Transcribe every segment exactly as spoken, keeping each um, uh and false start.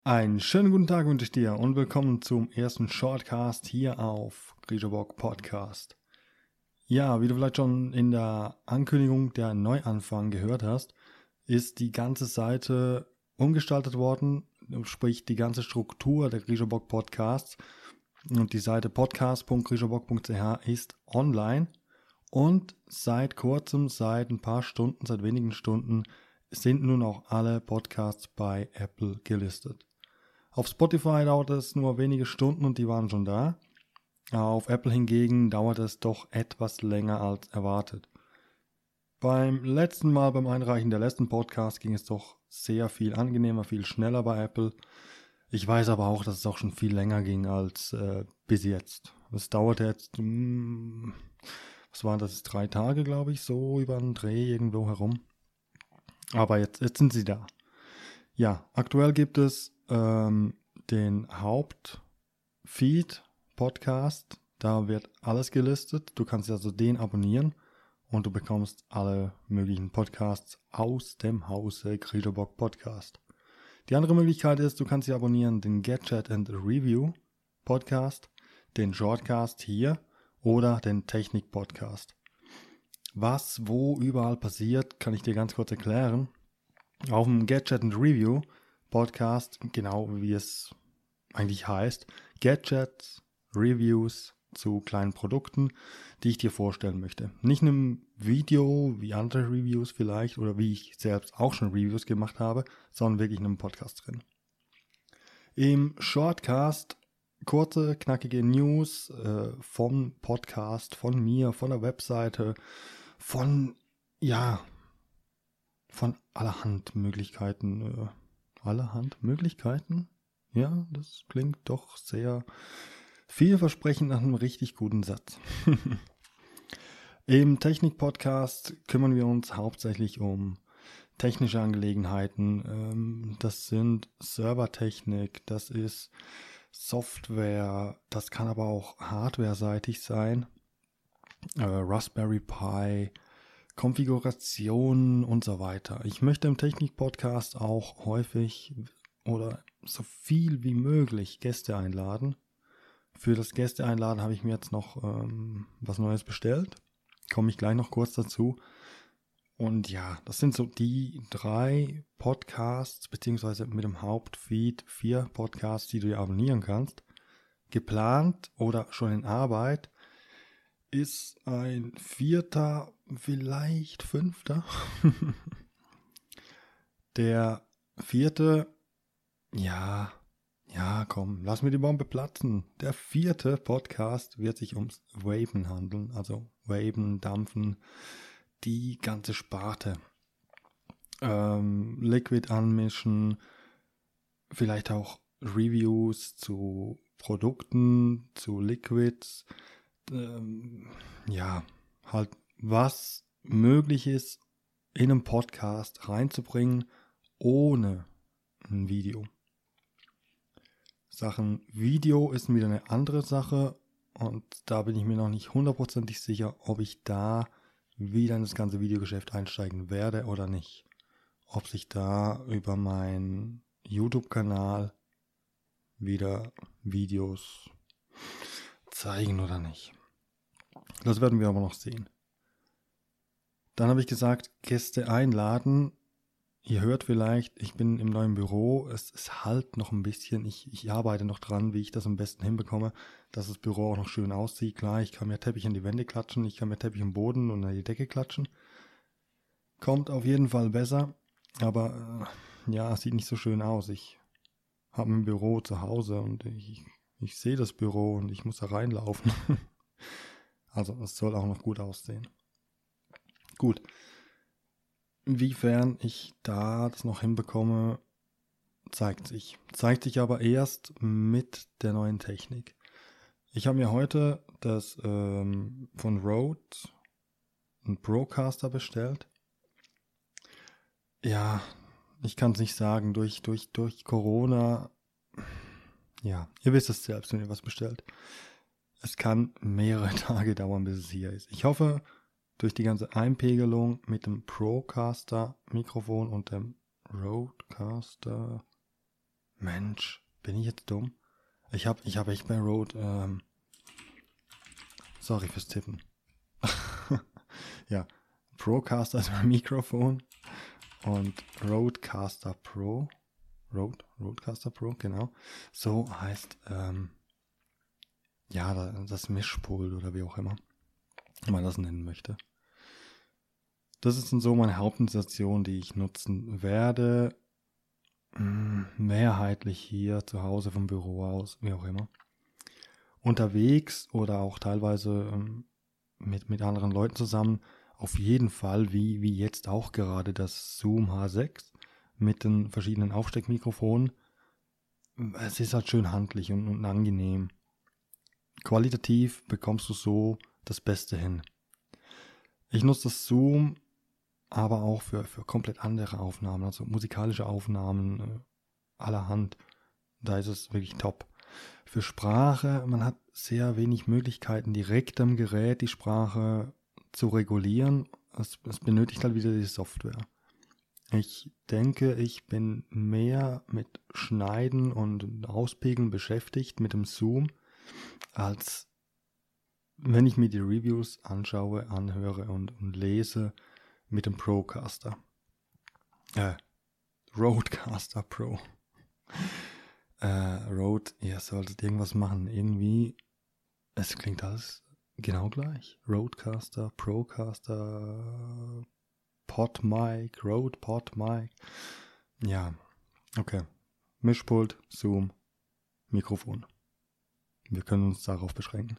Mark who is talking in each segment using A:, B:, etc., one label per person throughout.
A: Einen schönen guten Tag wünsche ich dir und willkommen zum ersten Shortcast hier auf Grijobock Podcast. Ja, wie du vielleicht schon in der Ankündigung der Neuanfang gehört hast, ist die ganze Seite umgestaltet worden, sprich die ganze Struktur der Grijobock Podcasts, und die Seite podcast punkt grijobock punkt c h ist online und seit kurzem, seit ein paar Stunden, seit wenigen Stunden sind nun auch alle Podcasts bei Apple gelistet. Auf Spotify dauert es nur wenige Stunden und die waren schon da. Auf Apple hingegen dauert es doch etwas länger als erwartet. Beim letzten Mal, beim Einreichen der letzten Podcast, ging es doch sehr viel angenehmer, viel schneller bei Apple. Ich weiß aber auch, dass es auch schon viel länger ging als äh, bis jetzt. Es dauerte jetzt, mh, was waren das, drei Tage, glaube ich, so über einen Dreh irgendwo herum. Aber jetzt, jetzt sind sie da. Ja, aktuell gibt es ähm, den Hauptfeed-Podcast. Da wird alles gelistet. Du kannst also den abonnieren und du bekommst alle möglichen Podcasts aus dem Hause Grijobock Podcast. Die andere Möglichkeit ist, du kannst sie abonnieren, den Gadget and Review Podcast, den Shortcast hier oder den Technik Podcast. Was wo überall passiert, kann ich dir ganz kurz erklären. Auf dem Gadget and Review Podcast, genau wie es eigentlich heißt, Gadgets, Reviews zu kleinen Produkten, die ich dir vorstellen möchte. Nicht in einem Video wie andere Reviews vielleicht oder wie ich selbst auch schon Reviews gemacht habe, sondern wirklich in einem Podcast drin. Im Shortcast kurze, knackige News äh, vom Podcast, von mir, von der Webseite, von, ja, von allerhand Möglichkeiten. Äh, allerhand Möglichkeiten? Ja, das klingt doch sehr vielversprechend nach einem richtig guten Satz. Im Technik-Podcast kümmern wir uns hauptsächlich um technische Angelegenheiten. Ähm, das sind Servertechnik, das ist Software, das kann aber auch hardware-seitig sein. Äh, Raspberry Pi, Konfiguration und so weiter. Ich möchte im Technik-Podcast auch häufig oder so viel wie möglich Gäste einladen. Für das Gäste einladen habe ich mir jetzt noch ähm, was Neues bestellt. Komme ich gleich noch kurz dazu. Und ja, das sind so die drei Podcasts, beziehungsweise mit dem Hauptfeed vier Podcasts, die du dir abonnieren kannst. Geplant oder schon in Arbeit ist ein vierter, vielleicht fünfter. Der vierte, ja, ja, komm, lass mir die Bombe platzen. Der vierte Podcast wird sich ums Vapen handeln, also Vapen, Dampfen, die ganze Sparte. Ähm, Liquid anmischen, vielleicht auch Reviews zu Produkten, zu Liquids, ähm, ja, halt was möglich ist, in einem Podcast reinzubringen, ohne ein Video. Sachen Video ist wieder eine andere Sache und da bin ich mir noch nicht hundertprozentig sicher, ob ich da wieder in das ganze Videogeschäft einsteigen werde oder nicht. Ob sich da über meinen YouTube-Kanal wieder Videos zeigen oder nicht. Das werden wir aber noch sehen. Dann habe ich gesagt, Gäste einladen. Ihr hört vielleicht, ich bin im neuen Büro, es, es halt noch ein bisschen, ich, ich arbeite noch dran, wie ich das am besten hinbekomme, dass das Büro auch noch schön aussieht. Klar, ich kann mir Teppich an die Wände klatschen, ich kann mir Teppich am Boden und an die Decke klatschen. Kommt auf jeden Fall besser, aber äh, ja, es sieht nicht so schön aus. Ich habe ein Büro zu Hause und ich, ich sehe das Büro und ich muss da reinlaufen. Also es soll auch noch gut aussehen. Gut. Inwiefern ich da das noch hinbekomme, zeigt sich. Zeigt sich aber erst mit der neuen Technik. Ich habe mir heute das ähm, von Rode einen Procaster bestellt. Ja, ich kann es nicht sagen, durch, durch, durch Corona, ja, ihr wisst es selbst, wenn ihr was bestellt. Es kann mehrere Tage dauern, bis es hier ist. Ich hoffe, durch die ganze Einpegelung mit dem Procaster Mikrofon und dem Rodecaster Mensch, bin ich jetzt dumm? Ich habe ich hab echt bei Rode, ähm, sorry fürs Tippen. Ja, Procaster ist mein Mikrofon und Rodecaster Pro, Rode, Rodecaster Pro, genau. So heißt, ähm, ja, das Mischpult oder wie auch immer man das nennen möchte. Das ist so meine Hauptinstallation, die ich nutzen werde. Mehrheitlich hier zu Hause vom Büro aus, wie auch immer. Unterwegs oder auch teilweise ähm, mit, mit anderen Leuten zusammen. Auf jeden Fall, wie, wie jetzt auch gerade das Zoom H sechs mit den verschiedenen Aufsteckmikrofonen. Es ist halt schön handlich und, und angenehm. Qualitativ bekommst du so das Beste hin. Ich nutze das Zoom aber auch für, für komplett andere Aufnahmen, also musikalische Aufnahmen äh, allerhand. Da ist es wirklich top. Für Sprache, man hat sehr wenig Möglichkeiten, direkt am Gerät die Sprache zu regulieren. Es, es benötigt halt wieder die Software. Ich denke, ich bin mehr mit Schneiden und Auspegeln beschäftigt mit dem Zoom, als wenn ich mir die Reviews anschaue, anhöre und, und lese mit dem Procaster. Äh, Rodecaster Pro. äh, Rode, ihr solltet irgendwas machen. Irgendwie, es klingt alles genau gleich. Rodecaster, Procaster, PodMic, Rode PodMic. Ja, okay. Mischpult, Zoom, Mikrofon. Wir können uns darauf beschränken.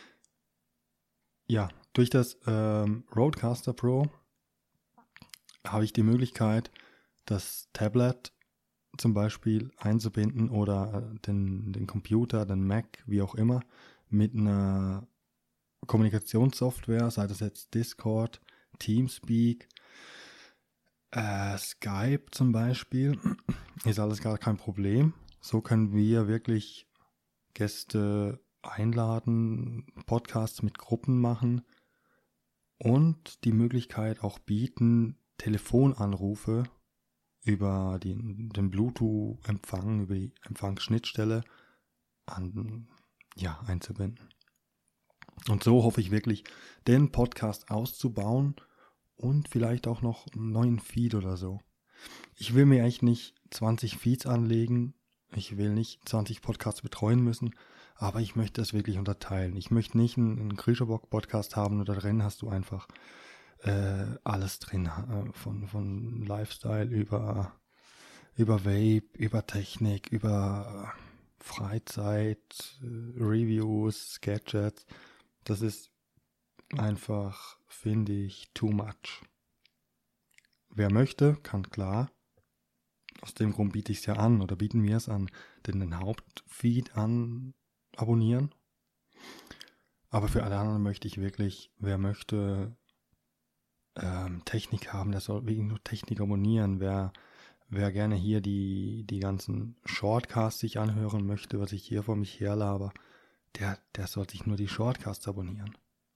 A: Ja, durch das ähm, Rodecaster Pro habe ich die Möglichkeit, das Tablet zum Beispiel einzubinden oder den, den Computer, den Mac, wie auch immer, mit einer Kommunikationssoftware, sei das jetzt Discord, Teamspeak, äh, Skype zum Beispiel, ist alles gar kein Problem. So können wir wirklich Gäste einladen, Podcasts mit Gruppen machen und die Möglichkeit auch bieten, Telefonanrufe über die, den Bluetooth-Empfang, über die Empfangsschnittstelle an, ja, einzubinden. Und so hoffe ich wirklich, den Podcast auszubauen und vielleicht auch noch einen neuen Feed oder so. Ich will mir echt nicht zwanzig Feeds anlegen, ich will nicht zwanzig Podcasts betreuen müssen, aber ich möchte es wirklich unterteilen. Ich möchte nicht einen, einen Krischerbock-Podcast haben und da drin hast du einfach äh, alles drin, äh, von, von Lifestyle über, über Vape, über Technik, über Freizeit, äh, Reviews, Gadgets. Das ist einfach, finde ich, too much. Wer möchte, kann klar. Aus dem Grund biete ich es ja an oder bieten wir es an, den, den Hauptfeed an abonnieren. Aber für alle anderen möchte ich wirklich, wer möchte ähm, Technik haben, der soll wirklich nur Technik abonnieren. Wer, wer gerne hier die, die ganzen Shortcasts sich anhören möchte, was ich hier vor mich herlaber, der, der soll sich nur die Shortcasts abonnieren.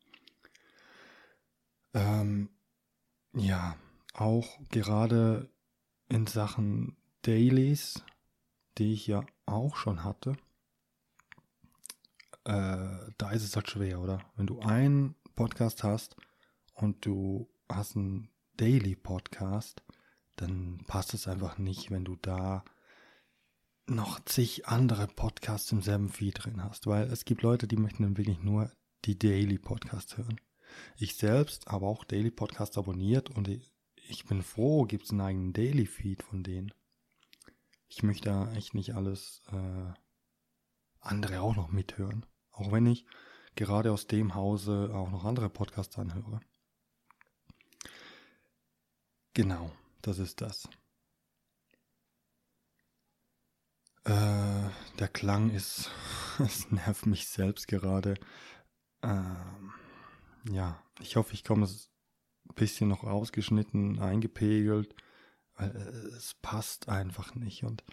A: Ähm, ja, auch gerade in Sachen Dailies, die ich ja auch schon hatte, äh, da ist es halt schwer, oder? Wenn du einen Podcast hast und du hast einen Daily Podcast, dann passt es einfach nicht, wenn du da noch zig andere Podcasts im selben Feed drin hast, weil es gibt Leute, die möchten dann wirklich nur die Daily Podcasts hören. Ich selbst habe auch Daily Podcasts abonniert und ich bin froh, gibt es einen eigenen Daily Feed von denen. Ich möchte da echt nicht alles äh, andere auch noch mithören, auch wenn ich gerade aus dem Hause auch noch andere Podcasts anhöre. Genau, das ist das. Äh, der Klang ist, es nervt mich selbst gerade. Ähm, ja, ich hoffe, ich komme es ein bisschen noch ausgeschnitten, eingepegelt, weil äh, es passt einfach nicht und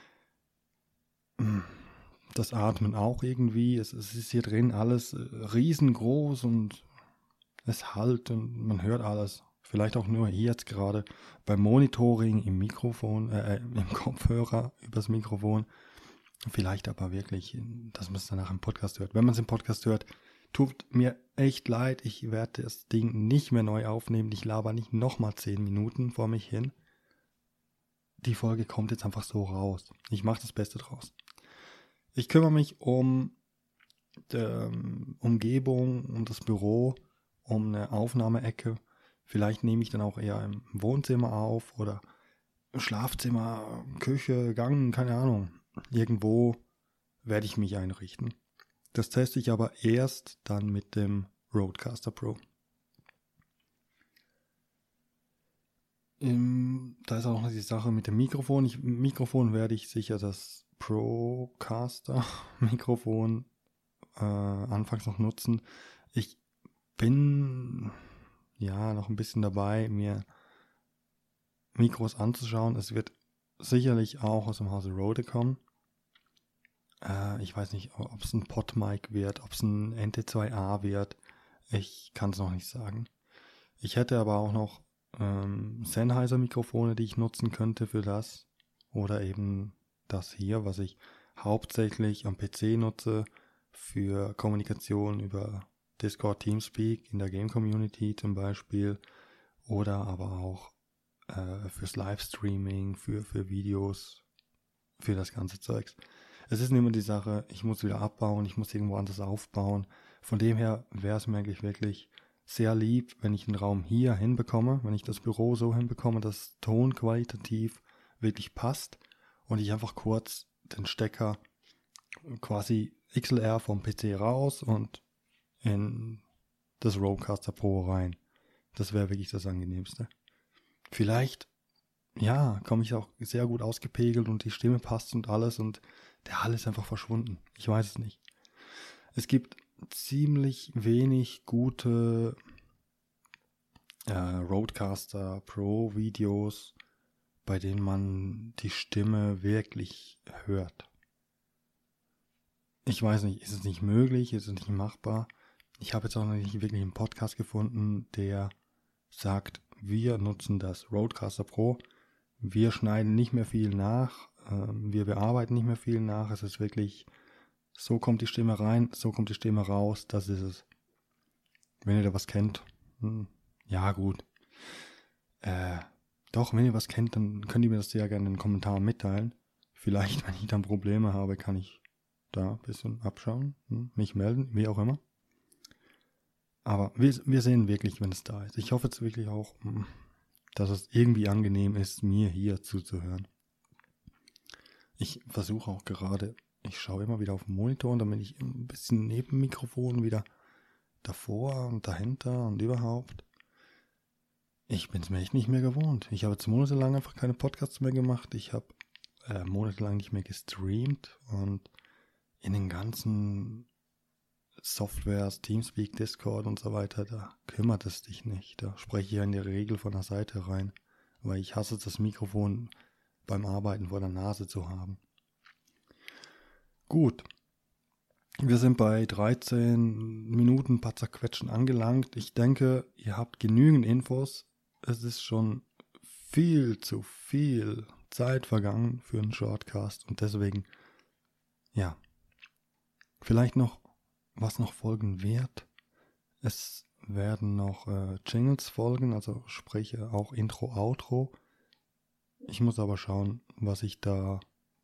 A: mh, das Atmen auch irgendwie. Es, es ist hier drin alles äh, riesengroß und es hallt und man hört alles Vielleicht auch nur hier jetzt gerade beim Monitoring im Mikrofon, äh, im Kopfhörer übers Mikrofon. Vielleicht aber wirklich, dass man es danach im Podcast hört. Wenn man es im Podcast hört, tut mir echt leid. Ich werde das Ding nicht mehr neu aufnehmen. Ich laber nicht nochmal zehn Minuten vor mich hin. Die Folge kommt jetzt einfach so raus. Ich mache das Beste draus. Ich kümmere mich um die ähm, Umgebung, um das Büro, um eine Aufnahmeecke. Vielleicht nehme ich dann auch eher im Wohnzimmer auf oder im Schlafzimmer, Küche, Gang, keine Ahnung. Irgendwo werde ich mich einrichten. Das teste ich aber erst dann mit dem Rodecaster Pro. Im, da ist auch noch die Sache mit dem Mikrofon. Ich, Mikrofon werde ich sicher das Procaster Mikrofon äh, anfangs noch nutzen. Ich bin ja noch ein bisschen dabei, mir Mikros anzuschauen. Es wird sicherlich auch aus dem Hause Rode kommen. Äh, ich weiß nicht, ob es ein PodMic wird, ob es ein N T zwei A wird. Ich kann es noch nicht sagen. Ich hätte aber auch noch ähm, Sennheiser-Mikrofone, die ich nutzen könnte für das. Oder eben das hier, was ich hauptsächlich am P C nutze für Kommunikation über Discord, Teamspeak in der Game-Community zum Beispiel. Oder aber auch äh, fürs Livestreaming, für, für Videos, für das ganze Zeugs. Es ist immer die Sache, ich muss wieder abbauen, ich muss irgendwo anders aufbauen. Von dem her wäre es mir eigentlich wirklich sehr lieb, wenn ich den Raum hier hinbekomme, wenn ich das Büro so hinbekomme, dass Ton qualitativ wirklich passt und ich einfach kurz den Stecker quasi X L R vom P C raus und in das Rodecaster Pro rein. Das wäre wirklich das Angenehmste. Vielleicht, ja, komme ich auch sehr gut ausgepegelt und die Stimme passt und alles und der Hall ist einfach verschwunden. Ich weiß es nicht. Es gibt ziemlich wenig gute äh, Rodecaster Pro Videos, bei denen man die Stimme wirklich hört. Ich weiß nicht, ist es nicht möglich, ist es nicht machbar? Ich habe jetzt auch noch nicht wirklich einen Podcast gefunden, der sagt, wir nutzen das Rodecaster Pro, wir schneiden nicht mehr viel nach, äh, wir bearbeiten nicht mehr viel nach, es ist wirklich, so kommt die Stimme rein, so kommt die Stimme raus, das ist es. Wenn ihr da was kennt, hm, ja gut. Äh, doch, wenn ihr was kennt, dann könnt ihr mir das sehr gerne in den Kommentaren mitteilen. Vielleicht, wenn ich dann Probleme habe, kann ich da ein bisschen abschauen, hm, mich melden, wie auch immer. Aber wir, wir sehen wirklich, wenn es da ist. Ich hoffe jetzt wirklich auch, dass es irgendwie angenehm ist, mir hier zuzuhören. Ich versuche auch gerade, ich schaue immer wieder auf den Monitor und dann bin ich ein bisschen neben dem Mikrofon wieder davor und dahinter und überhaupt. Ich bin es mir echt nicht mehr gewohnt. Ich habe jetzt monatelang einfach keine Podcasts mehr gemacht. Ich habe äh, monatelang nicht mehr gestreamt und in den ganzen Softwares, Teamspeak, Discord und so weiter, da kümmert es dich nicht. Da spreche ich ja in der Regel von der Seite rein, weil ich hasse das Mikrofon beim Arbeiten vor der Nase zu haben. Gut, wir sind bei dreizehn Minuten paar zerquetschen angelangt. Ich denke, ihr habt genügend Infos. Es ist schon viel zu viel Zeit vergangen für einen Shortcast und deswegen, ja, vielleicht noch was noch folgen wird. Es werden noch äh, Jingles folgen, also sprich auch Intro, Outro. Ich muss aber schauen, was ich da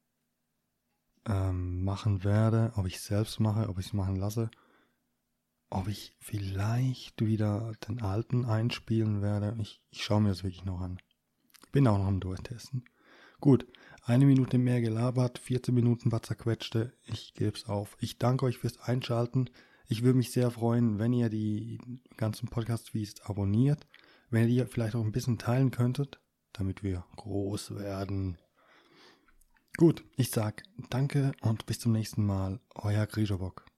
A: ähm, machen werde, ob ich es selbst mache, ob ich es machen lasse, ob ich vielleicht wieder den alten einspielen werde. Ich, ich schaue mir das wirklich noch an. Bin auch noch am Durchtesten. Gut, eine Minute mehr gelabert, vierzehn Minuten was zerquetschte. Ich gebe es auf. Ich danke euch fürs Einschalten. Ich würde mich sehr freuen, wenn ihr die ganzen Podcast-Feeds abonniert, wenn ihr die vielleicht auch ein bisschen teilen könntet, damit wir groß werden. Gut, ich sag danke und bis zum nächsten Mal. Euer Grijobock.